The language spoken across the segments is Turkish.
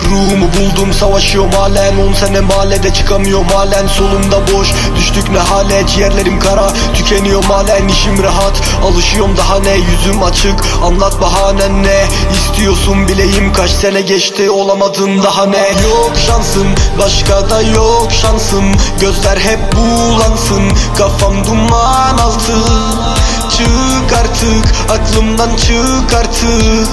Ruhumu buldum, savaşıyorum halen. 10 sene mahallede çıkamıyorum halen. Solumda boş, düştük ne hale. Ciğerlerim kara, tükeniyorum halen. İşim rahat, alışıyorum daha ne. Yüzüm açık, anlat bahanen ne. İstiyorsun bileyim, kaç sene geçti olamadın daha ne. Yok şansım, başka da yok şansım. Gözler hep bulansın, kafam duman altı. Çık artık, aklımdan çık artık.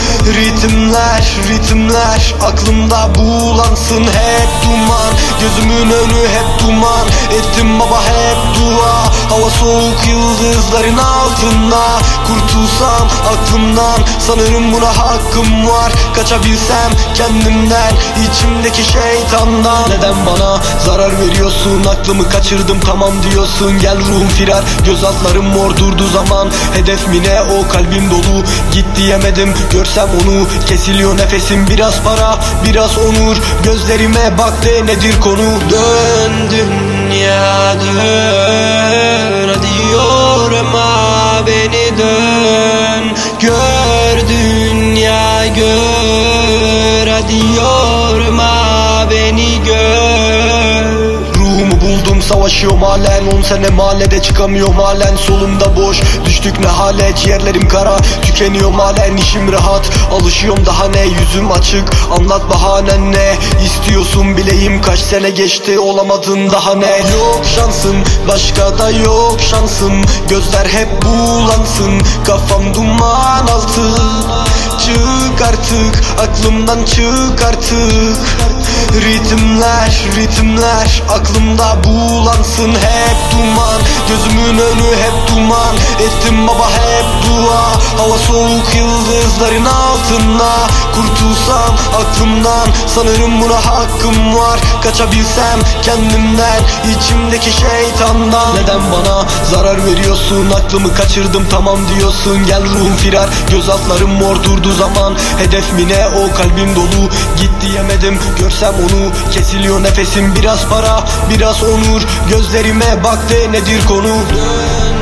Ritimler aklımda bulansın. Hep duman, gözümün önü hep duman. Ettim baba hep dua. Hava soğuk, yıldızların altında. Kurtulsam aklımdan, sanırım buna hakkım var. Kaçabilsem kendimden, içimdeki şeytandan. Neden bana zarar veriyorsun? Aklımı kaçırdım tamam diyorsun. Gel ruhum firar, göz altlarım mor durdu zaman. Hedef mi ne, o kalbim dolu. Git diyemedim, görsem onu. Kesiliyor nefesim, biraz para biraz onur. Gözlerime bak de nedir konu. Dön dünya dön, hadi yorma beni dön. Gör dünya gör, hadi yorma beni gör. Ruhumu buldum, savaşıyorum halen. 10 sene mahallede çıkamıyorum halen. Solumda boş, düştük ne hale. Ciğerlerim kara, tükeniyorum halen. İşim rahat, alışıyorum daha ne. Yüzüm açık, anlat bahanen ne. İstiyorsun bileyim, kaç sene geçti olamadın daha ne. Yok şansım, başka da yok şansım. Gözler hep bulansın, kafam duman altı. Çık artık, aklımdan çık artık. Ritimler aklımda bulansın. Hep duman, gözümün önü hep duman. Ettim baba hep dua. Hava soğuk, yıldızların altında. Kurtulsam aklımdan, sanırım buna hakkım var. Kaçabilsem kendimden, içimdeki şeytandan. Neden bana zarar veriyorsun? Aklımı kaçırdım tamam diyorsun. Gel ruhum firar, göz altlarım mor durdu zaman. Hedef mi ne, o kalbim dolu. Git diyemedim, görsem onu. Kesiliyor nefesim, biraz para biraz onur. Gözlerime bak de nedir konu. Dön